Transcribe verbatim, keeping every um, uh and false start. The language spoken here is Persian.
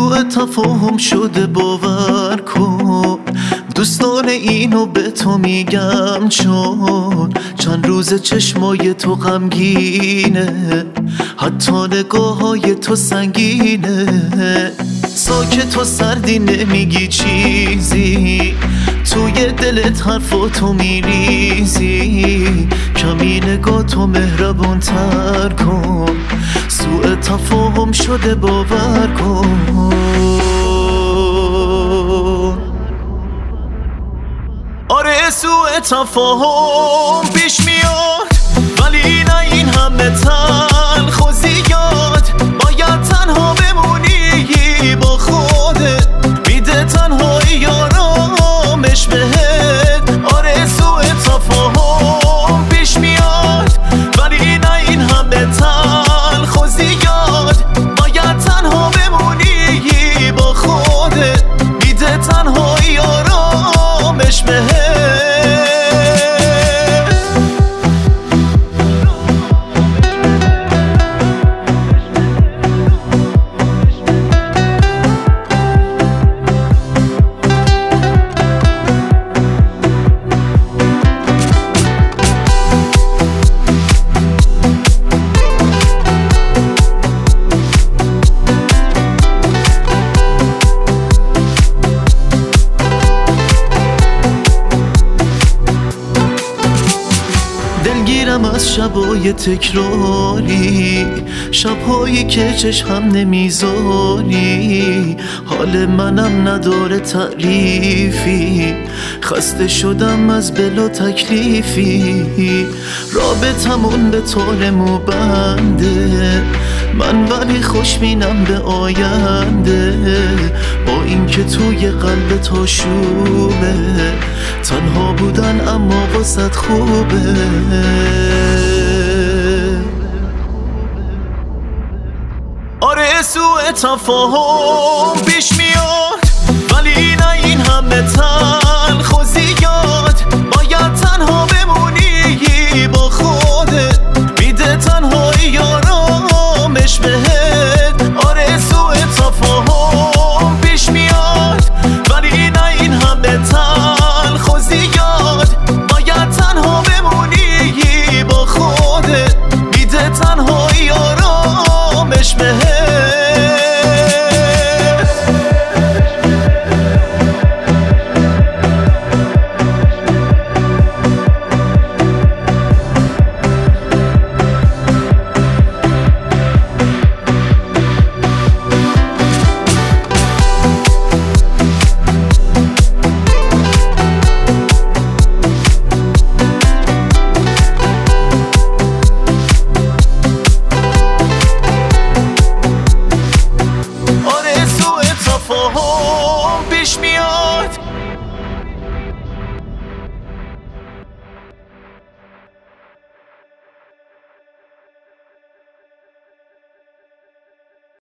سوء تفاهم شده باور کن، دوستان اینو به تو میگم چون چند روز چشمای تو غمگینه، حتی نگاه های تو سنگینه. ساکت و سردی نمیگی چیزی، توی دلت حرفاتو میریزی. کمی نگاه تو مهربون تر کن، سوء تفاهم شده باور کن. آره سوء تفاهم پیش میاد، ولی نه این همه تلخ و زیاد. باید تنها بمونی با خودت، میده تنهایی آرامش بهت. آره سوء تفاهم پیش میاد، ولی نه این همه تلخ و زیاد. باید تنها بمونی با خودت، میده تنهایی آرامش بهت. دلگیرم از شبای تکراری، شبهایی که چشم نمیذاری. حال منم نداره تعریفی، خسته شدم از بلا تکلیفی. رابطمون به طور مبنده، من ولی خوشبینم به آینده. با اینکه توی قلب تو شوبه، تنها بودن اما واسط خوبه. آره سوء تفاهم پیش